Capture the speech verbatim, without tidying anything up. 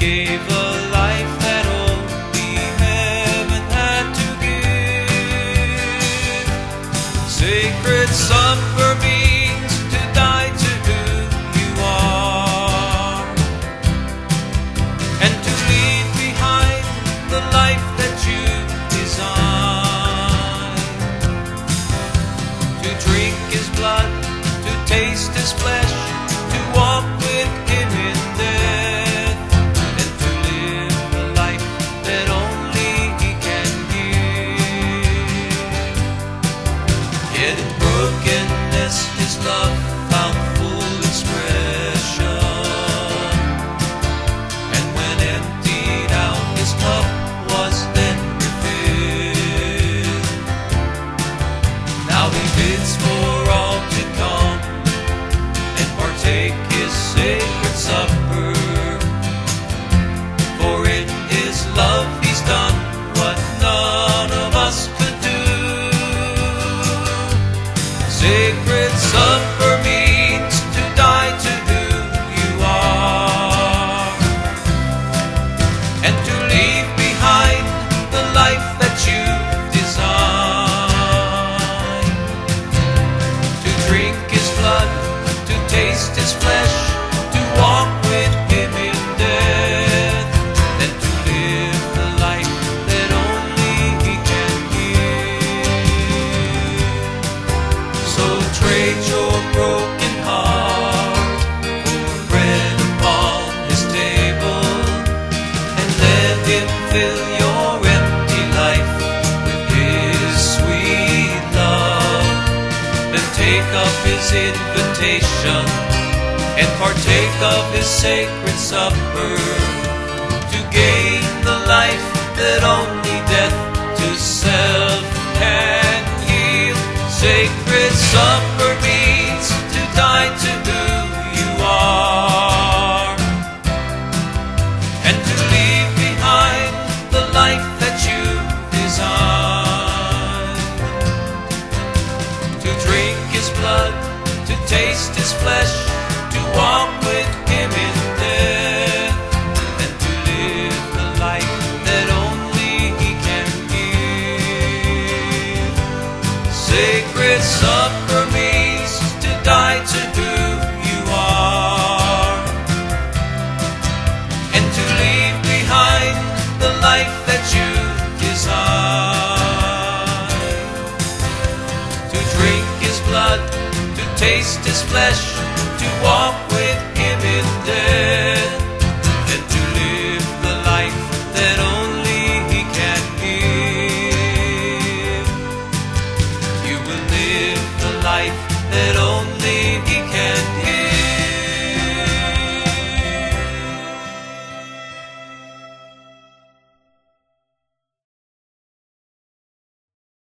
gave a life that only heaven had to give. Sacred supper means to die to who you are, and to leave behind the life that you design. To drink his blood, to taste his flesh, to walk with him in death, and to live the life that only he can give. Yet in brokenness his love found full expression, and when emptied out his cup was then refilled. Now he bids for all to come and partake his sacred supper, for in his love he's done what none of us could do. Sacred supper means to die to who you are, and to leave behind the life that you design. To drink his blood, to taste his flesh, to walk with him in death, and to live the life that only he can give. So trade your broken heart for bread upon his table, and let him fill your empty life with his sweet love. Then take up his invitation and partake of his sacred supper, to gain the life that only death to self can yield. Sacred supper means to die to who you are, and to leave behind the life that you design. To drink his blood, to taste his flesh, to walk with him in death, and to live the life that only he can give. Sacred supper means to die to who you are, and to leave behind the life that you design. To drink his blood, to taste his flesh, to walk with him in death, and to live the life that only he can give. You will live the life that only